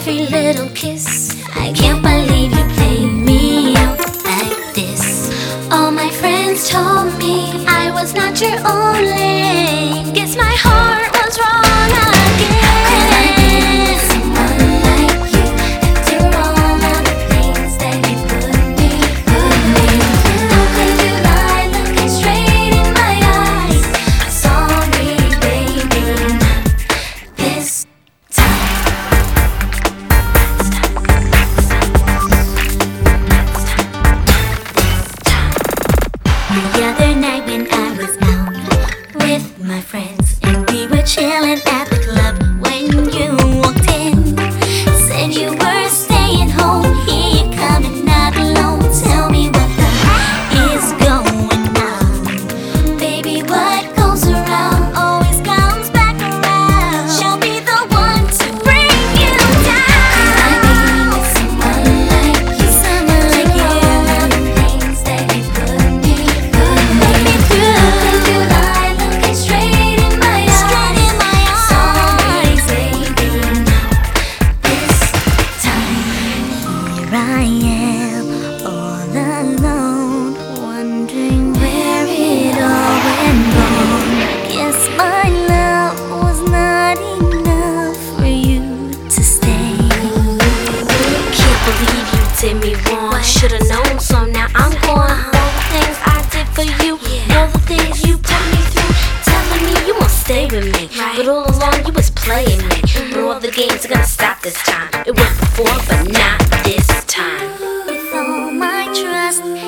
every little kiss. I can't believe you played me out like this. All my friends told me I was not your only. Guess my heart was wrong again. How could I be with someone like you after all of the things that you put me through? How could you lie looking straight in my eyes? Sorry, baby, not this time. The other night when I was out with my friends and we were chilling at the club when you walked in. Said you were staying home, here you coming not alone. Tell me what the is going on. Baby, what goes around always comes back around. She'll be the one to bring you down. How could I be with someone like you? Someone like you. All the things that you put me through. How could you lie looking straight in my eyes? Sorry, baby, not this time. Here I am, all alone, wondering where it all went wrong. Guess my love was not enough for you to stay. Can't believe you did me wrong. I should've known, so now I'm gone. All the things I did for you, all the things you put me through, telling me you won't stay with me, but all along you was playing me. But all the games are gonna stop this time. It worked before, but not this time. With all my trust